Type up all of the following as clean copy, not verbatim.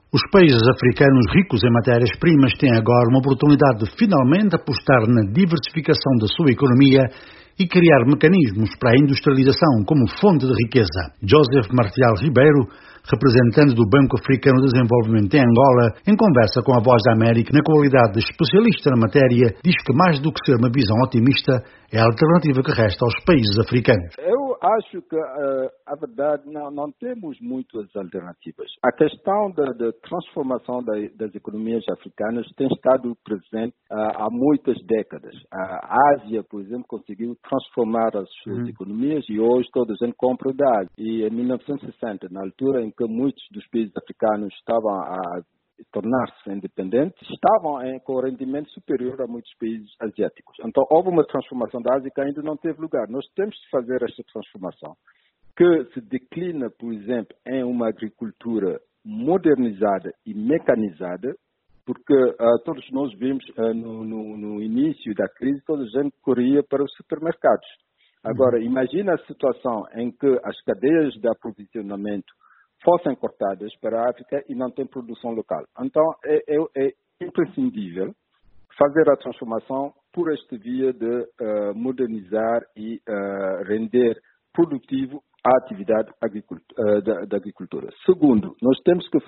Os países africanos ricos em matérias-primas têm agora uma oportunidade de finalmente apostar na diversificação da sua economia e criar mecanismos para a industrialização como fonte de riqueza. Joseph Martial Ribeiro, representante do Banco Africano de Desenvolvimento em Angola, em conversa com a Voz da América, na qualidade de especialista na matéria, diz que mais do que ser uma visão otimista, é a alternativa que resta aos países africanos. Eu acho que, a verdade, não temos muitas alternativas. A questão da transformação das economias africanas tem estado presente há muitas décadas. A Ásia, por exemplo, conseguiu transformar as suas economias e hoje toda a gente compra da Ásia. E em 1960, na altura em que muitos dos países africanos estavam a tornar-se independentes, estavam com rendimento superior a muitos países asiáticos. Então, houve uma transformação da Ásia que ainda não teve lugar. Nós temos de fazer esta transformação, que se declina, por exemplo, em uma agricultura modernizada e mecanizada, porque todos nós vimos no início da crise, toda a gente corria para os supermercados. Agora, imagina a situação em que as cadeias de aprovisionamento fossem cortadas para a África e não tem produção local. Então, é imprescindível fazer a transformação por esta via de modernizar e render produtivo a atividade da agricultura. Segundo, nós temos que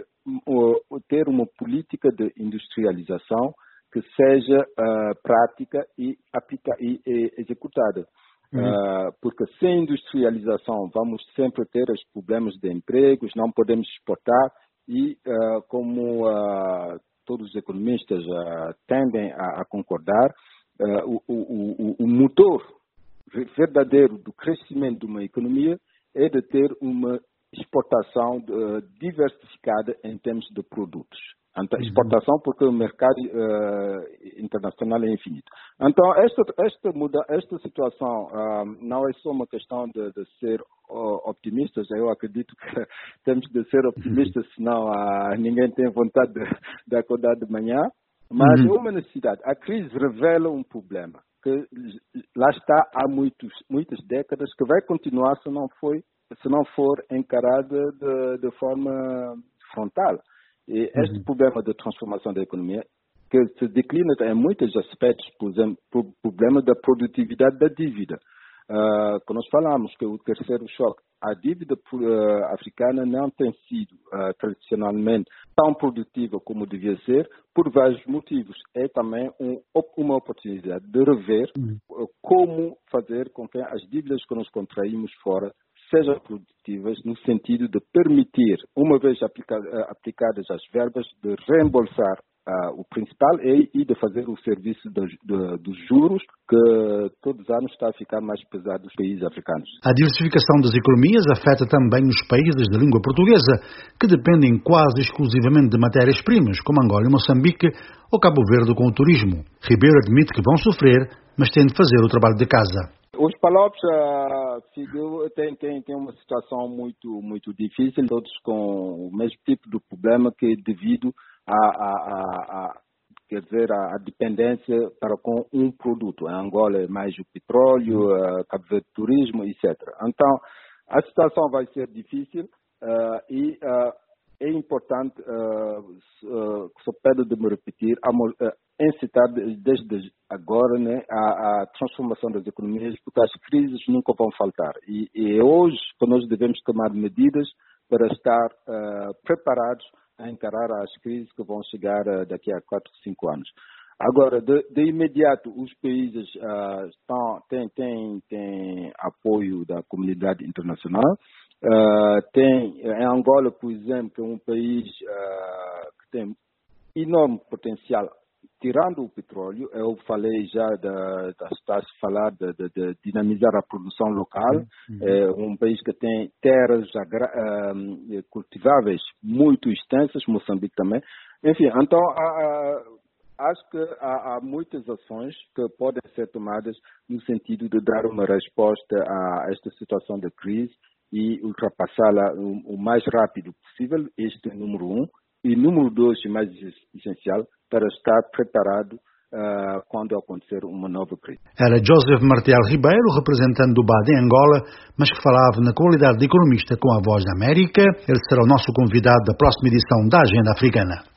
ter uma política de industrialização que seja prática e executada. Porque sem industrialização vamos sempre ter os problemas de empregos, não podemos exportar e, como todos os economistas tendem a concordar, o motor verdadeiro do crescimento de uma economia é de ter uma exportação diversificada em termos de produtos. Então, exportação porque o mercado internacional é infinito. Então, esta situação não é só uma questão de ser optimistas. Eu acredito que temos de ser optimistas, senão ninguém tem vontade de acordar de manhã. Mas é uma necessidade. A crise revela um problema que lá está há muitas décadas, que vai continuar se não for encarada de forma frontal. E este problema da transformação da economia, que se declina em muitos aspectos, por exemplo, o problema da produtividade da dívida. Quando nós falamos que o terceiro choque, a dívida africana não tem sido tradicionalmente tão produtiva como devia ser, por vários motivos. É também uma oportunidade de rever como fazer com que as dívidas que nós contraímos fora sejam produtivas no sentido de permitir, uma vez aplicadas as verbas, de reembolsar o principal e de fazer o serviço dos juros, que todos os anos está a ficar mais pesado nos países africanos. A diversificação das economias afeta também os países de língua portuguesa, que dependem quase exclusivamente de matérias-primas, como Angola e Moçambique, ou Cabo Verde com o turismo. Ribeiro admite que vão sofrer, mas têm de fazer o trabalho de casa. Os Palopes têm uma situação muito difícil, todos com o mesmo tipo de problema, que é devido à dependência para com um produto. Em Angola é mais o petróleo, Cabo Verde turismo, etc. Então, a situação vai ser difícil e é importante, só peço de me repetir, incitar desde agora, né, a transformação das economias, porque as crises nunca vão faltar. E é hoje que nós devemos tomar medidas para estar preparados a encarar as crises que vão chegar daqui a 4, 5 anos. Agora, de imediato, os países têm apoio da comunidade internacional. Em Angola, por exemplo, que é um país que tem enorme potencial, tirando o petróleo. Eu falei já está-se a falar de dinamizar a produção local. É um país que tem terras cultiváveis muito extensas, Moçambique também. Enfim, então acho que há muitas ações que podem ser tomadas no sentido de dar uma resposta a esta situação de crise e ultrapassá-la o mais rápido possível. Este é o número 1. E número 2, e mais essencial, para estar preparado quando acontecer uma nova crise. Era Joseph Martel Ribeiro, representante do BAD em Angola, mas que falava na qualidade de economista com a Voz da América. Ele será o nosso convidado da próxima edição da Agenda Africana.